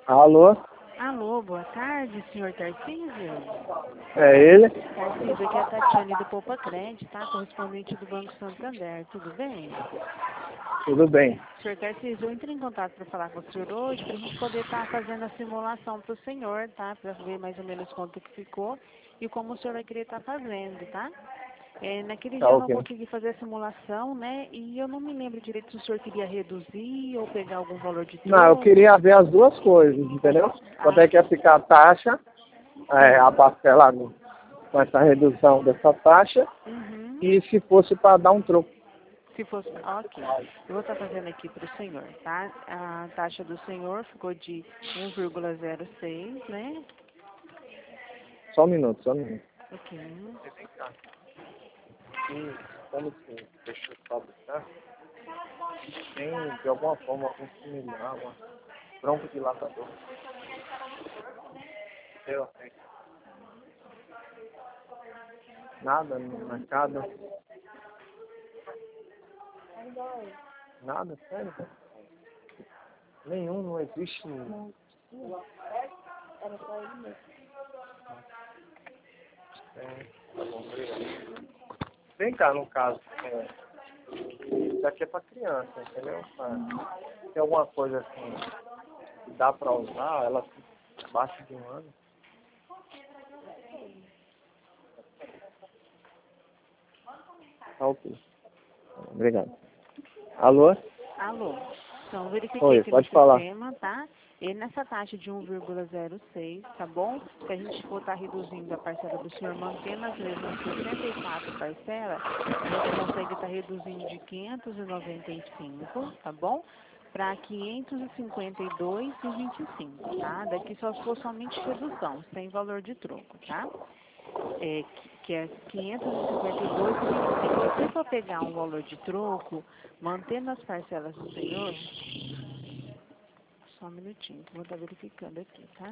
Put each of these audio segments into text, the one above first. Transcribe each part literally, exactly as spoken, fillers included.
Alô? Alô, boa tarde, senhor Tarcísio? É ele? Tarcísio, aqui é a Tatiane do Poupa Crédito, tá? Correspondente do Banco Santander, tudo bem? Tudo bem. Senhor Tarcísio, eu entrei em contato para falar com o senhor hoje, para a gente poder estar fazendo a simulação para o senhor, tá? Para ver mais ou menos quanto que ficou e como o senhor vai querer estar fazendo, tá? É, naquele Tá dia eu não ok. consegui fazer a simulação, né? E eu não me lembro direito se o senhor queria reduzir ou pegar algum valor de Não, eu troco. queria ver as duas coisas, entendeu? Quanto Ah, é que ia ficar a taxa, é, a sim. parcela com essa redução dessa taxa, Uhum. e se fosse para dar um troco. Se fosse, ok. Eu vou estar fazendo aqui para o senhor, tá? A taxa do senhor ficou de um vírgula zero seis, né? Só um minuto, só um minuto. Ok. E como se fechou o fabricar, tem de alguma forma algum similar, uma bronco dilatador. Eu, nada no mercado. Nada, sério? Nenhum, não existe. Não. Era só ele mesmo. É, tá bom, obrigado. Vem cá, no caso, é, isso aqui é pra criança, entendeu? Ah, tem alguma coisa assim que dá pra usar, ela fica abaixo de um ano? Tá ok. Obrigado. Alô? Alô. Então, verifiquei Oi, aqui no pode falar. sistema, tá? E nessa taxa de um vírgula zero seis, tá bom? Se a gente for estar reduzindo a parcela do senhor, mantendo as mesmas sessenta e quatro parcelas, a gente consegue estar reduzindo de quinhentos e noventa e cinco, tá bom? Para quinhentos e cinquenta e dois e vinte e cinco, tá? Daqui só for somente redução, sem valor de troco, tá? É, que é quinhentos e cinquenta e dois e vinte e cinco. Se for pegar um valor de troco, mantendo as parcelas do senhor, só um minutinho, que eu vou estar verificando aqui, tá?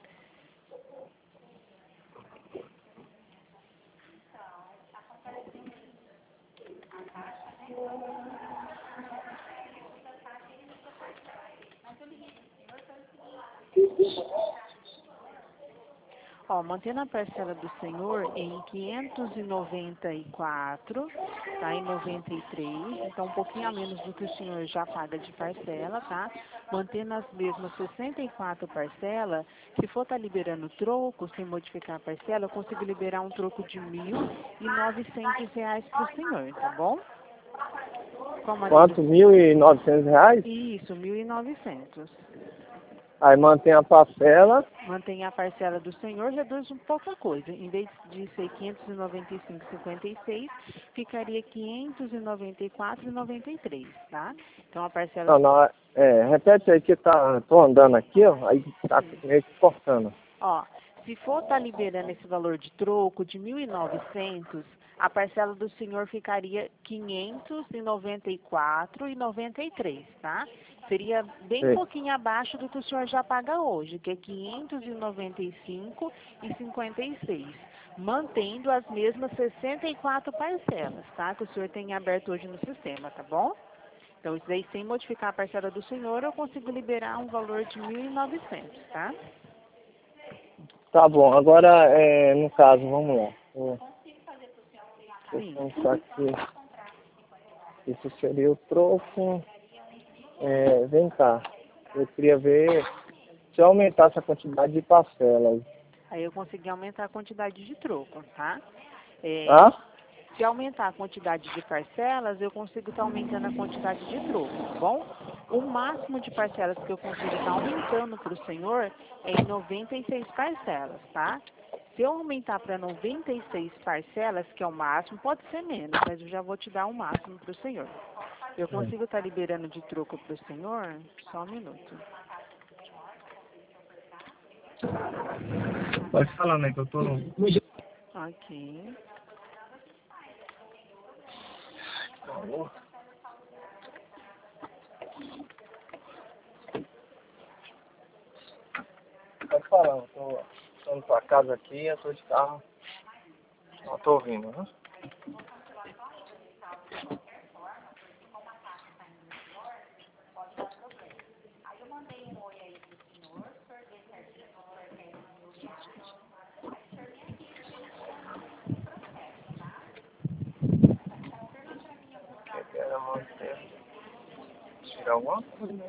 Ó, mantendo a parcela do senhor em quinhentos e noventa e quatro, tá? Em noventa e três, então um pouquinho a menos do que o senhor já paga de parcela, tá? Mantendo as mesmas sessenta e quatro parcelas, se for estar liberando troco, sem modificar a parcela, eu consigo liberar um troco de mil e novecentos reais para o senhor, tá bom? Qual maneira? Quanto? Mil e novecentos reais? Isso, mil e novecentos. Aí mantém a parcela. Mantém a parcela do senhor, reduz um pouca coisa. Em vez de ser quinhentos e noventa e cinco e cinquenta e seis, ficaria quinhentos e noventa e quatro e noventa e três, tá? Então a parcela... Não, não, é, repete aí que tá, tô andando aqui, ó, aí tá meio que cortando. Ó, se for estar liberando esse valor de troco de mil e novecentos, a parcela do senhor ficaria quinhentos e noventa e quatro e noventa e três, tá? Seria bem Sei. pouquinho abaixo do que o senhor já paga hoje, que é quinhentos e noventa e cinco e cinquenta e seis, mantendo as mesmas sessenta e quatro parcelas, tá? Que o senhor tem aberto hoje no sistema, tá bom? Então, isso daí, sem modificar a parcela do senhor, eu consigo liberar um valor de mil e novecentos, tá? Tá bom, agora, é, no caso, vamos lá. Vou Sim. pensar aqui. Isso seria o troco. É, vem cá, eu queria ver se eu aumentasse a quantidade de parcelas. Aí eu consegui aumentar a quantidade de troco, tá? É, Ah? se aumentar a quantidade de parcelas, eu consigo estar aumentando a quantidade de troco, tá bom? O máximo de parcelas que eu consigo estar aumentando para o senhor é em noventa e seis parcelas, tá? Se eu aumentar para noventa e seis parcelas, que é o máximo, pode ser menos, mas eu já vou te dar o máximo para o senhor. Eu consigo estar liberando de troco para o senhor? Só um minuto. Pode falar, né, que eu tô... Ok. Pode falar, eu tô, tô indo pra casa aqui, eu tô de carro. Não tô ouvindo, né? tirar alguma coisa.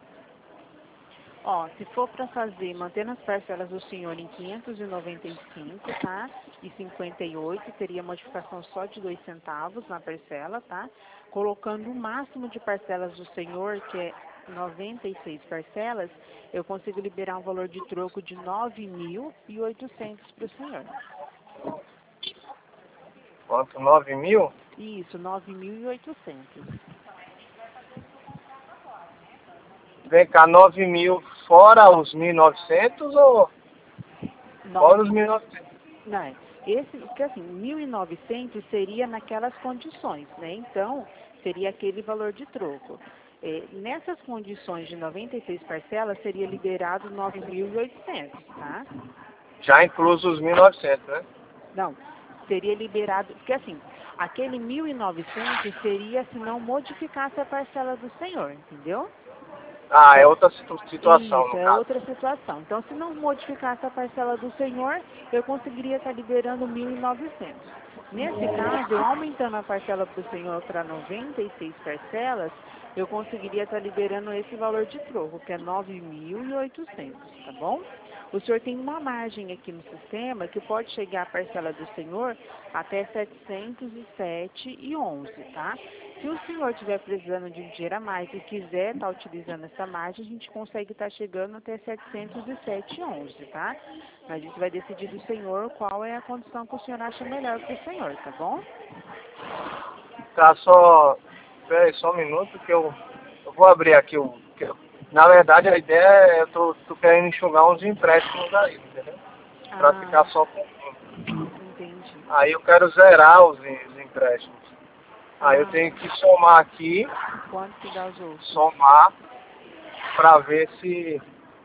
Ó, se for para fazer, mantendo as parcelas do senhor em quinhentos e noventa e cinco, tá? E cinquenta e oito, teria modificação só de dois centavos na parcela, tá? Colocando o máximo de parcelas do senhor, que é noventa e seis parcelas, eu consigo liberar um valor de troco de nove mil e oitocentos para o senhor. Quanto? nove mil? Isso, nove mil e oitocentos. Vem cá, nove mil fora os mil e novecentos ou fora os mil e novecentos? Não, esse, porque assim, mil e novecentos seria naquelas condições, né? Então, seria aquele valor de troco. É, nessas condições de noventa e seis parcelas, seria liberado nove mil e oitocentos, tá? Já incluso os mil e novecentos, né? Não, seria liberado, porque assim, aquele mil e novecentos seria se não modificasse a parcela do senhor, entendeu? Ah, é Então, outra situ situação, isso, no é caso. outra situação. Então, se não modificasse a parcela do senhor, eu conseguiria estar liberando mil e novecentos. Nesse caso, eu aumentando a parcela para o senhor para noventa e seis parcelas, eu conseguiria estar liberando esse valor de troco, que é nove mil e oitocentos, tá bom? O senhor tem uma margem aqui no sistema que pode chegar a parcela do senhor até setecentos e sete e onze, tá? Se o senhor estiver precisando de um dinheiro a mais e quiser estar utilizando essa margem, a gente consegue estar chegando até setecentos e sete e onze, tá? Mas isso vai decidir do senhor qual é a condição que o senhor acha melhor para o senhor, tá bom? Tá, só... Espera aí só um minuto que eu, eu vou abrir aqui o... que eu- Na verdade, a ideia é eu tô, tô querendo enxugar uns empréstimos aí, entendeu? Pra Ah, ficar só com um. entendi. Aí eu quero zerar os, em- os empréstimos. Aí eu Ah, tenho que somar aqui, quanto que dá os outros? somar, pra ver se,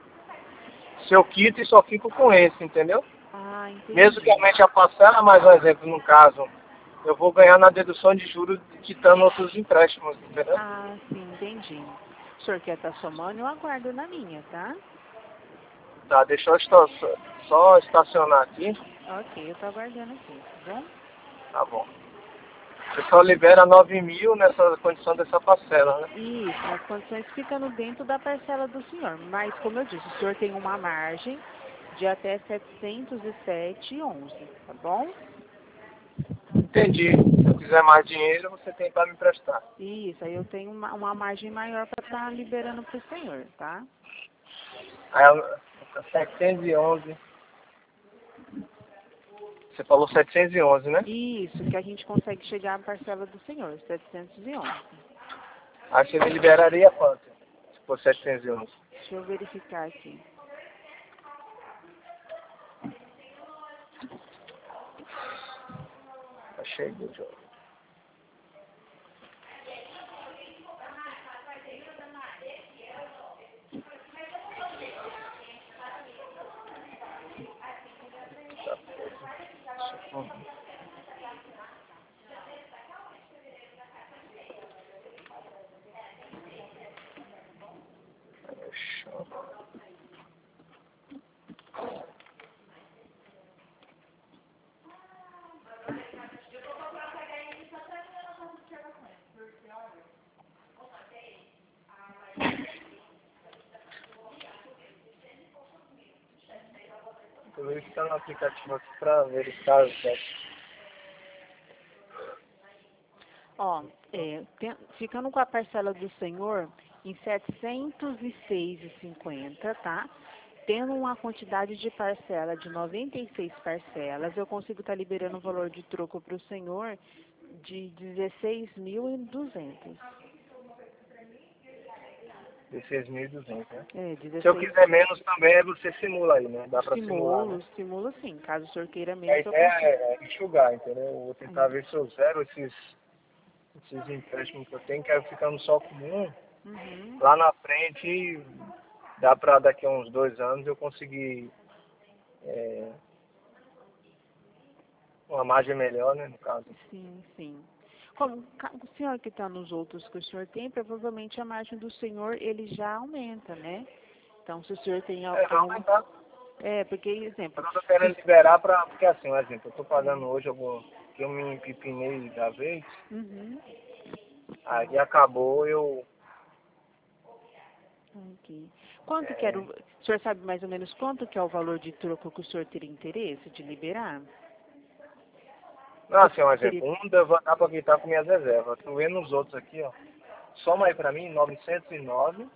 se eu quito e só fico com esse, entendeu? Ah, Mesmo que entendi. aumente a parcela, mais um exemplo, no caso, eu vou ganhar na dedução de juros quitando outros empréstimos, entendeu? Ah, sim, entendi. O senhor quer estar somando? Eu aguardo na linha, tá? Tá, deixa eu esta- só estacionar aqui. Ok, eu estou aguardando aqui, tá bom? Tá bom. Você só libera nove mil nessa condição dessa parcela, né? Isso, nas condições ficando dentro da parcela do senhor. Mas, como eu disse, o senhor tem uma margem de até setecentos e sete e onze, tá bom? Entendi. Se eu quiser mais dinheiro, você tem para me emprestar. Isso, aí eu tenho uma, uma margem maior para estar liberando para o senhor, tá? Aí, eu- setecentos e onze. Você falou setecentos e onze, né? Isso, que a gente consegue chegar à parcela do senhor, setecentos e onze. Aí você me liberaria quanto? Se for setecentos e onze. Deixa eu verificar aqui. Achei do jogo. Eu vou ficar no aplicativo aqui para verificar os dados. Ó, é, tem- ficando com a parcela do senhor em setecentos e seis e cinquenta, tá? Tendo uma quantidade de parcela de noventa e seis parcelas, eu consigo estar liberando o valor de troco para o senhor de dezesseis mil e duzentos. dezesseis mil e duzentos, né? É, Se eu dezesseis. quiser menos também, você simula aí, né? Dá para simular, né? Simulo, simulo sim. Caso o senhor queira A menos, eu ideia consigo. é enxugar, entendeu? Eu vou tentar Aí. ver se eu zero esses, esses empréstimos que eu tenho, quero ficando só com um. Uhum. Lá na frente, dá para daqui a uns dois anos eu conseguir é, uma margem melhor, né, no caso. Sim, sim. Como ca- o senhor que está nos outros que o senhor tem, provavelmente a margem do senhor ele já aumenta, né? Então, se o senhor tem al- É, vai algum... aumentar. É, porque, Eu exemplo, não tô se... querendo liberar para, porque assim, um exemplo, eu tô pagando Hum. hoje algum, que eu me empipinei da vez, Uhum. aí acabou eu Ok. Quanto É, que era o... O senhor sabe mais ou menos quanto que é o valor de troco que o senhor teria interesse de liberar? não, assim, um Seria... exemplo, um dá para quitar com minhas reservas. Tô vendo os outros aqui, ó. Soma aí pra mim, novecentos e nove,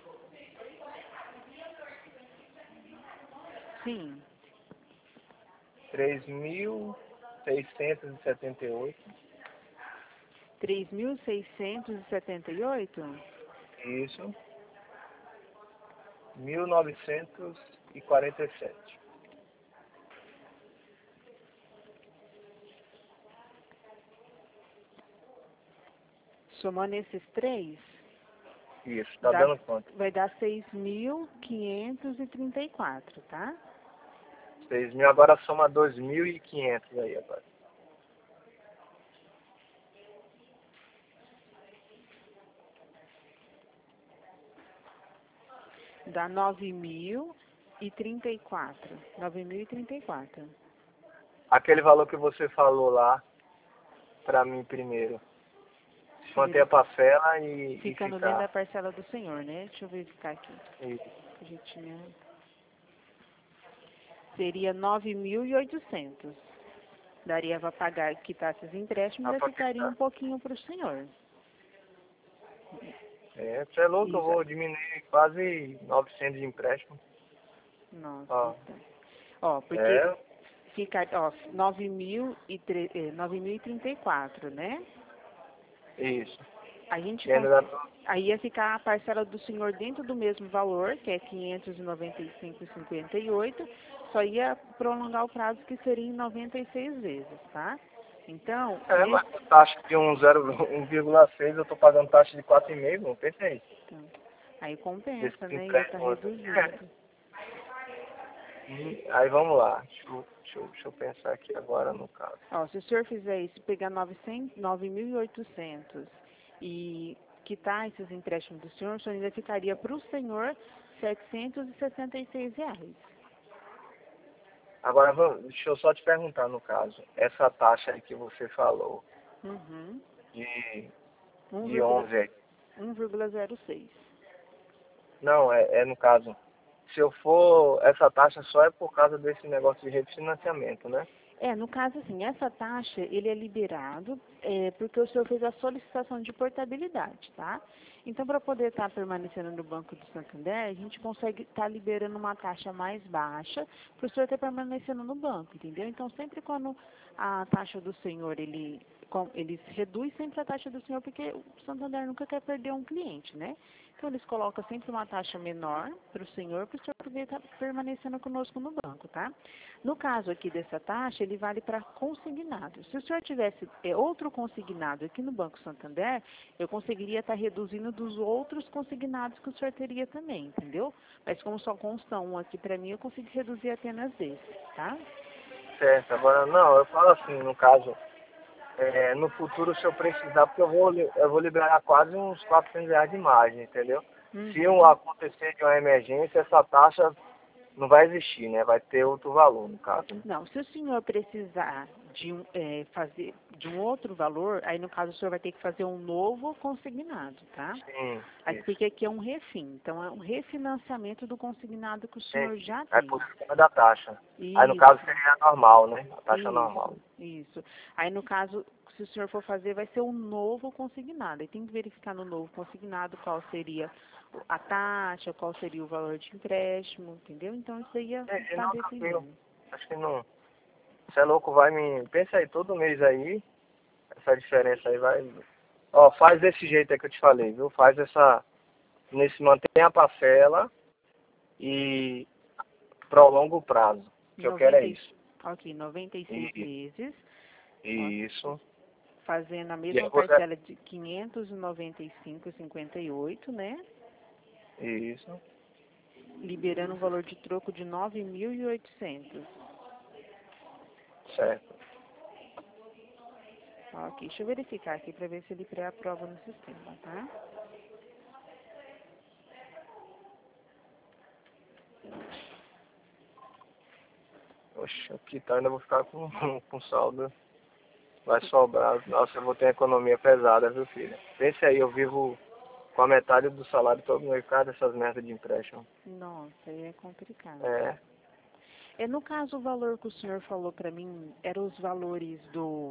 Sim. três mil seiscentos e setenta e oito. três mil seiscentos e setenta e oito? Isso. mil novecentos e quarenta e sete. Somando esses três, Isso, tá dá, dando quanto? vai dar seis mil quinhentos e trinta e quatro, tá? seis mil, agora soma dois mil e quinhentos aí agora. Dá nove mil e trinta e quatro. nove mil e trinta e quatro. Aquele valor que você falou lá, pra mim primeiro. Deixa eu Manter a verificar. parcela e, e Ficando dentro da ficar. parcela do senhor, né? Deixa eu verificar aqui. E, A gente tinha... Seria nove mil e oitocentos. Daria para pagar, quitar esses empréstimos ah, e pra ficaria um quitar. pouquinho para o senhor. É, você é louco, eu Isso. vou diminuir quase novecentos de empréstimo. Nossa, Ó, então. Ó, porque é, fica, ó, nove mil e tre- eh, nove mil e trinta e quatro, né? isso. A gente E ainda dá consegue, pra... aí ia ficar a parcela do senhor dentro do mesmo valor, que é quinhentos e noventa e cinco vírgula cinquenta e oito, só ia prolongar o prazo que seria em noventa e seis vezes, tá? Então, É, nesse, mas com taxa de um um vírgula seis eu tô pagando taxa de quatro vírgula cinco, não pensa aí. então, aí Desse compensa, né? Ia estar empréstimo. É. reduzindo. Hum, Aí vamos lá. Deixa eu, deixa, eu, deixa eu pensar aqui agora no caso. Ó, se o senhor fizer isso, pegar novecentos, nove mil e oitocentos e quitar esses empréstimos do senhor, o senhor ainda ficaria para o senhor setecentos e sessenta e seis reais. Agora vamos, deixa eu só te perguntar no caso. Essa taxa aí que você falou Uhum. de, de um onze aí. vírgula zero seis. Não, é, é no caso. Se eu for, essa taxa só é por causa desse negócio de refinanciamento, né? É, no caso, assim, essa taxa, ele é liberado é, porque o senhor fez a solicitação de portabilidade, tá? Então, para poder estar permanecendo no Banco do Santander, a gente consegue estar liberando uma taxa mais baixa para o senhor estar permanecendo no banco, entendeu? Então, sempre quando a taxa do senhor, ele, com- eles reduz sempre a taxa do senhor, porque o Santander nunca quer perder um cliente, né? Então, eles colocam sempre uma taxa menor para o senhor, para o senhor poder estar permanecendo conosco no banco, tá? No caso aqui dessa taxa, ele vale para consignado. Se o senhor tivesse é, outro consignado aqui no Banco Santander, eu conseguiria estar reduzindo dos outros consignados que o senhor teria também, entendeu? Mas como só consta um aqui para mim, eu consigo reduzir apenas desse, tá? Certo. Agora, não, eu falo assim, no caso, é, no futuro se eu precisar, porque eu vou, li- eu vou liberar quase uns quatrocentos reais de margem, entendeu? Se um Uhum. acontecer de uma emergência, essa taxa não vai existir, né? Vai ter outro valor, no caso. Né? Não, se o senhor precisar de um, é, fazer de um outro valor, aí no caso o senhor vai ter que fazer um novo consignado, tá? Sim, Aí, isso. porque aqui é um refim, então é um refinanciamento do consignado que o senhor Entendi. já É tem. por cima da taxa. Aí no caso Isso, seria a normal, né? A taxa normal. isso, isso. Aí no caso, se o senhor for fazer, vai ser um novo consignado. Aí tem que verificar no novo consignado qual seria a taxa, qual seria o valor de empréstimo, entendeu? Então isso aí É, está não, tranquilo. dependendo. Acho que não. Você é louco, vai me. Pensa aí todo mês aí. Essa diferença aí vai. Ó, faz desse jeito aí que eu te falei, viu? Faz essa. Nesse mantém a parcela e prolonga o prazo. O que eu quero é noventa, e- isso. ok, noventa e seis E, meses, ó, isso. fazendo a E mesma aí você. parcela de quinhentos e noventa e cinco vírgula cinquenta e oito, né? Isso. Liberando um valor de troco de nove mil e oitocentos. Certo. Ok, deixa eu verificar aqui para ver se ele pré-aprova no sistema, tá? Oxe, aqui tá, ainda vou ficar com, com saldo. Vai sobrar. Nossa, eu vou ter uma economia pesada, viu, filha? Pense aí, eu vivo com a metade do salário todo mês por causa dessas merdas de empréstimo. Nossa, aí é complicado. É. É, no caso, o valor que o senhor falou pra mim, eram os valores do...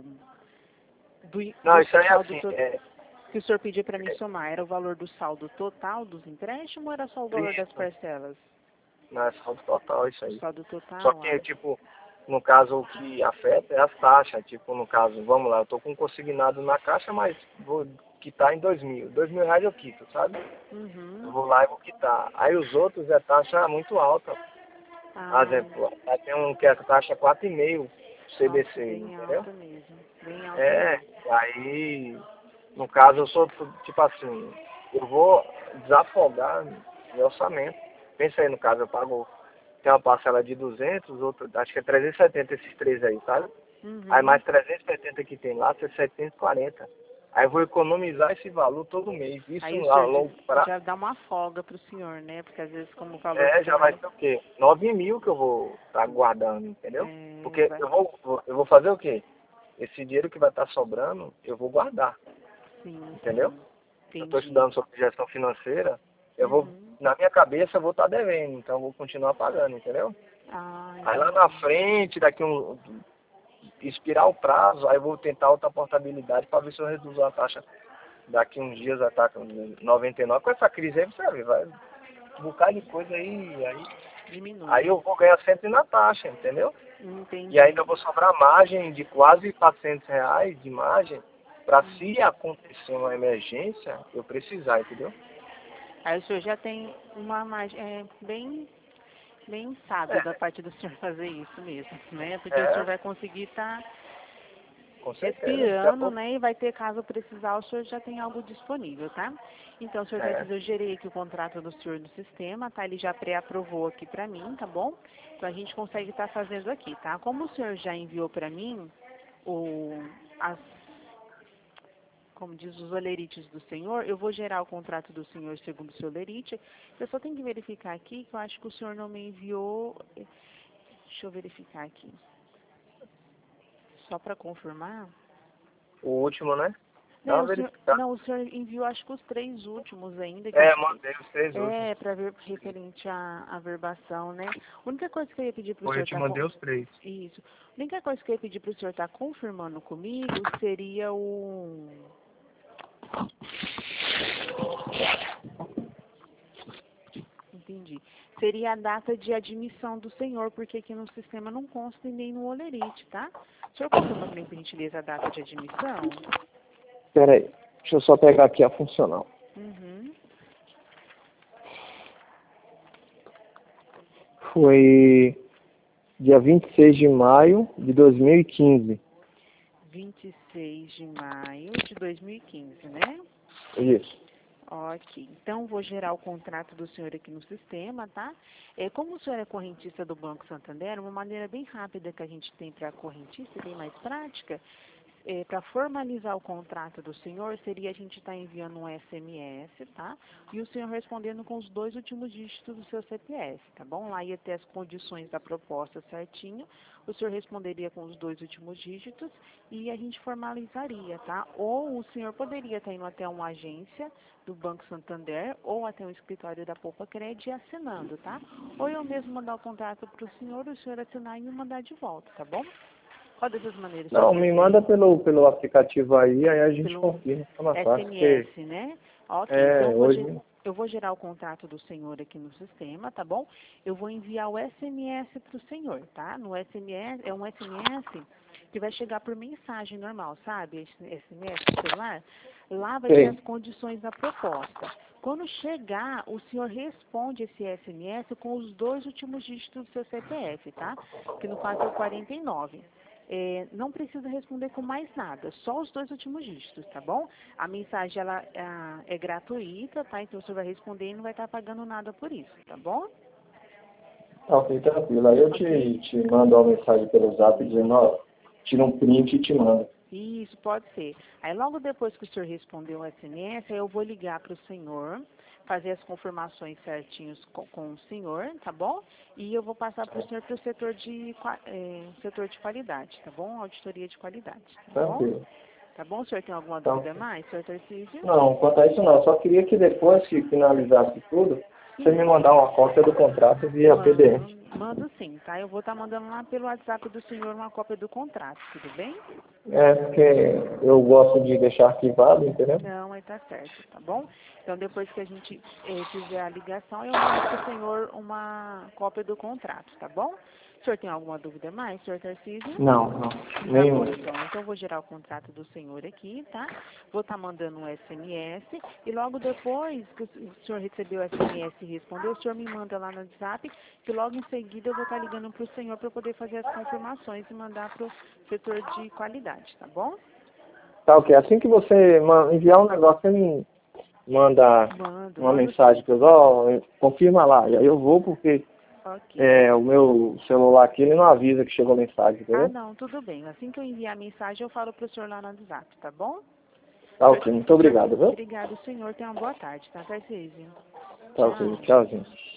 do, Não, do isso aí é saldo assim, to- é, que o senhor pediu pra mim somar. Era o valor do saldo total dos empréstimos ou era só o valor das isso, parcelas? não é saldo total isso O aí. saldo Só total, que, ah, tipo, no caso, o que afeta é as taxas. Tipo, no caso, vamos lá, eu tô com consignado na caixa, mas vou quitar em dois mil. Dois mil reais eu quito, sabe? Eu uhum. vou lá e vou quitar. Aí os outros é taxa muito alta. Por Ah, exemplo, aí tem um que é taxa quatro vírgula cinco nossa, C B C, bem entendeu? alta mesmo. Bem alta É, mesmo. aí, no caso, eu sou, tipo assim, eu vou desafogar meu orçamento. Pensa aí, no caso, eu pago, tem uma parcela de duzentos, outra, acho que é trezentos e setenta esses três aí, sabe? Aí Uhum. mais trezentos e setenta que tem lá, é setecentos e quarenta. Aí eu vou economizar esse valor todo mês. Isso Aí o a senhor longo diz- prazo, já dá uma folga pro senhor, né? Porque às vezes como o valor é, fica já vai mais... ser o quê? nove mil que eu vou estar guardando, entendeu? É, Porque vai... eu vou, vou- eu vou fazer o quê? Esse dinheiro que vai estar sobrando, eu vou guardar, Sim, entendeu? sim. Eu estou Entendi. estudando sobre gestão financeira, eu vou, Uhum. na minha cabeça, eu vou estar devendo, então eu vou continuar pagando, entendeu? Ah, Aí lá na entendi. frente, daqui um, expirar o prazo, aí eu vou tentar outra portabilidade para ver se eu reduzo a taxa. Daqui uns dias vai estar com noventa e nove. Com essa crise aí, você vai ver, vai um bocado de coisa aí, aí, aí Diminui. eu vou ganhar sempre na taxa, entendeu? E Entendi. ainda vou sobrar margem de quase quatrocentos reais de margem para se acontecer uma emergência, eu precisar, entendeu? Aí o senhor já tem uma margem é, bem, bem sábio da É, parte do senhor fazer isso mesmo, né? Porque o senhor é, vai conseguir estar com certeza. Daqui a respirando, pouco, né? E vai ter, caso precisar, o senhor já tem algo disponível, tá? Então, senhor é. Tati, eu gerei aqui o contrato do senhor no sistema, tá? Ele já pré-aprovou aqui pra mim, tá bom? Então, a gente consegue estar fazendo aqui, tá? Como o senhor já enviou pra mim o, as como diz os olerites do senhor, eu vou gerar o contrato do senhor segundo o seu olerite. Eu só tenho que verificar aqui, que eu acho que o senhor não me enviou. Deixa eu verificar aqui. Só para confirmar. O último, né? Dá Não, uma o senhor, verificada. não, o senhor enviou acho que os três últimos ainda, que eu É, acho que mandei os três últimos. é para ver referente à, à verbação, né? A única coisa que eu ia pedir para o Foi, eu senhor te estar com mandei os três. isso. A única coisa que eu ia pedir para o senhor estar confirmando comigo seria o Entendi. Seria a data de admissão do senhor, porque aqui no sistema não consta e nem no olerite, tá? O senhor confirma para mim, por gentileza, a data de admissão? Pera aí, deixa eu só pegar aqui a funcional. Uhum. Foi dia vinte e seis de maio de dois mil e quinze. vinte e seis de maio de dois mil e quinze, né? Isso. Ok, então vou gerar o contrato do senhor aqui no sistema, tá? É, como o senhor é correntista do Banco Santander, uma maneira bem rápida que a gente tem para correntista, bem mais prática, é, para formalizar o contrato do senhor, seria a gente estar enviando um S M S, tá? E o senhor respondendo com os dois últimos dígitos do seu C P F, tá bom? Lá ia ter as condições da proposta certinho, o senhor responderia com os dois últimos dígitos e a gente formalizaria, tá? Ou o senhor poderia estar indo até uma agência do Banco Santander ou até um escritório da Poupa Cred assinando, tá? Ou eu mesmo mandar o contrato para o senhor, o senhor assinar e me mandar de volta, tá bom? Qual dessas maneiras o senhor Não, me manda prefere? pelo, pelo aplicativo aí, aí a gente Pelo confirma. Fica mais fácil, porque S M S, né? Ok, então é, eu vou, ge- hoje. eu vou gerar o contrato do senhor aqui no sistema, tá bom? Eu vou enviar o S M S para o senhor, tá? No S M S, é um S M S que vai chegar por mensagem normal, sabe? Esse S M S do celular. Lá vai ter Sei. as condições da proposta. Quando chegar, o senhor responde esse S M S com os dois últimos dígitos do seu C P F, tá? Que no caso é o quarenta e nove. É, não precisa responder com mais nada, só os dois últimos dígitos, tá bom? A mensagem ela a, é gratuita, tá? Então você vai responder e não vai estar pagando nada por isso, tá bom? Tá, ok, tranquilo. Aí eu Ok? te, te mando uma mensagem pelo zap dizendo, ó, tira um print e te mando. Isso, pode ser. Aí logo depois que o senhor responder o S M S, aí eu vou ligar para o senhor, fazer as confirmações certinhos com, com o senhor, tá bom? E eu vou passar para o senhor para o setor de, qua- eh, setor de qualidade, tá bom? Auditoria de qualidade, tá bom? Tranquilo. Tá bom? O senhor tem alguma Tá. dúvida mais, senhor Tarcísio? Não, quanto a isso não. Só queria que depois que finalizasse tudo, você me mandar uma cópia do contrato via P D F. Mando, mando sim, tá? Eu vou estar mandando lá pelo WhatsApp do senhor uma cópia do contrato, tudo bem? É, porque eu gosto de deixar arquivado, entendeu? Não, aí tá certo, tá bom? Então, depois que a gente eh, fizer a ligação, eu mando para o senhor uma cópia do contrato, tá bom? O senhor tem alguma dúvida mais, senhor Tarcísio? Não, não. Tá Nenhum. bom, então. Então, eu vou gerar o contrato do senhor aqui, tá? Vou estar mandando um S M S e logo depois que o senhor recebeu o S M S e respondeu, o senhor me manda lá no WhatsApp, que logo em seguida eu vou estar ligando para o senhor para poder fazer as confirmações e mandar para o setor de qualidade, tá bom? Tá, ok. Assim que você ma- enviar um negócio, você me manda Mando, uma mando mensagem que eu ó, confirma lá. E aí eu vou porque Ok. é, o meu celular aqui ele não avisa que chegou mensagem, Ah, entendeu? não, tudo bem. Assim que eu enviar a mensagem, eu falo pro senhor lá no WhatsApp, tá bom? Tá, Senhor- ok. Muito senhor- obrigado, viu? Obrigado, senhor. Tenha uma boa tarde, tá, Tarcísio? Tá, ok. Tchau. Tchauzinho.